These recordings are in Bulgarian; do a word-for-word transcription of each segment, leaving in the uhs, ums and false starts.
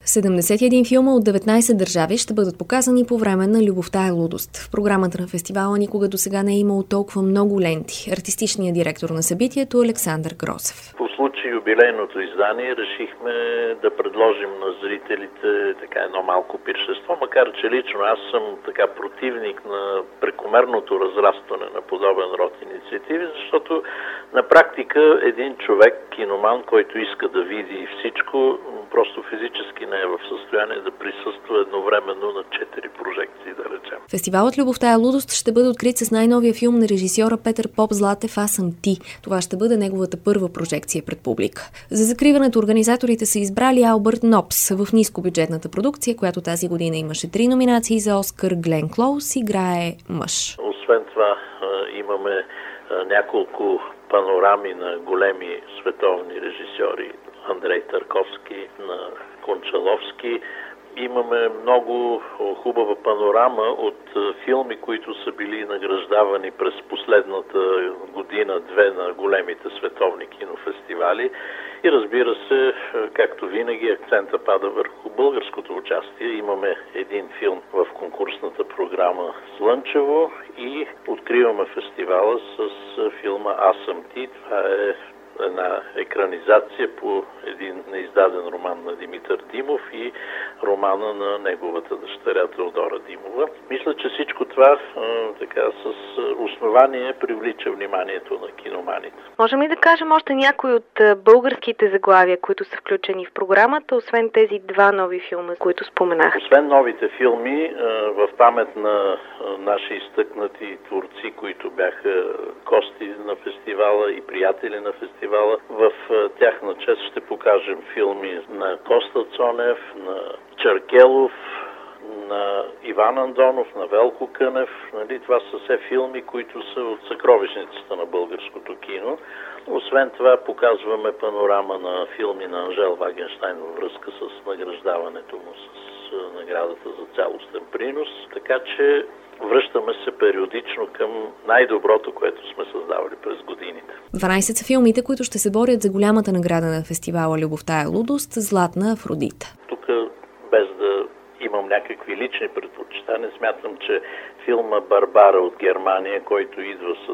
седемдесет и един филма от деветнайсет държави ще бъдат показани по време на "Любовта е лудост". В програмата на фестивала никога досега не е имало толкова много ленти. Артистичният директор на събитието Александър Грозев. По случай юбилейното издание решихме да предложим на зрителите така едно малко пиршество, макар че лично аз съм така противник на прекомерното разрастване на подобен род инициативи, защото на практика един човек, киноман, който иска да види всичко, просто физически не е в състояние да присъства едновременно на четири прожекции, да речем. Фестивалът "Любовта е лудост" ще бъде открит с най-новия филм на режисьора Петър Поп-Златев "Аз съм ти". Това ще бъде неговата първа прожекция пред публика. За закриването организаторите са избрали Албърт Нопс. В нискобюджетната продукция, която тази година имаше три номинации за Оскар, Глен Клоуз играе мъж. Освен това имаме няколко панорами на големи световни режисьори. Андрей Тарковски, на Кончаловски. Имаме много хубава панорама от филми, които са били награждавани през последната година-две на големите световни кинофестивали. И разбира се, както винаги, акцента пада върху българското участие. Имаме един филм в конкурсната програма "Слънчево" и откриваме фестивала с филма "Аз съм ти". Това е една екранизация по един неиздаден роман на Димитър Димов и романа на неговата дъщеря Теодора Димова. Мисля, че всичко това така с основание привлича вниманието на киноманите. Можем ли да кажем още някои от българските заглавия, които са включени в програмата, освен тези два нови филма, които споменах? Освен новите филми, в памет на наши изтъкнати творци, които бяха гости на фестивала и приятели на фестивала, в тяхна чест ще покажем филми на Коста Цонев, на Черкелов, на Иван Андонов, на Велко Кънев. Нали, това са все филми, които са от съкровищницата на българското кино. Освен това показваме панорама на филми на Анжел Вагенщайн във връзка с награждаването му с наградата за цялостен принос. Така че връщаме се периодично към най-доброто, което сме създавали през годините. дванайсет са филмите, които ще се борят за голямата награда на фестивала "Любовта е лудост" – "Златна Афродита". Тук, без да имам някакви лични предпочитания, смятам, че филма "Барбара" от Германия, който идва с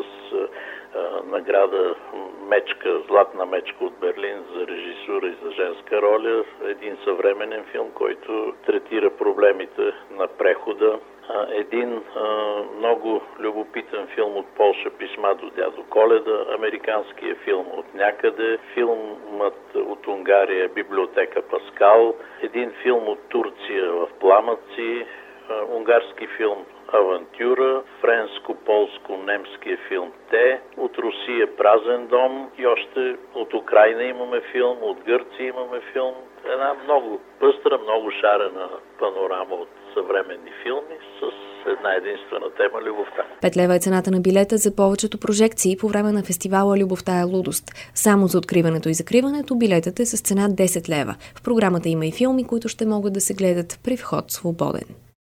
а, награда Мечка, Златна мечка от Берлин за режисура и за женска роля, един съвременен филм, който третира проблемите на прехода. Един а, много любопитен филм от Полша "Писма до дядо Коледа", американския филм "От някъде", филмът от Унгария "Библиотека Паскал", един филм от Турция "В пламъци", а, унгарски филм "Авантюра", френско-полско-немския филм "Те", от Русия "Празен дом" и още от Украйна имаме филм, от Гърция имаме филм. Една много пъстра, много шарена панорама от съвременни филми с една единствена тема – любовта. Пет лева е цената на билета за повечето прожекции по време на фестивала "Любовта е лудост". Само за откриването и закриването билетът е с цена десет лева. В програмата има и филми, които ще могат да се гледат при вход свободен.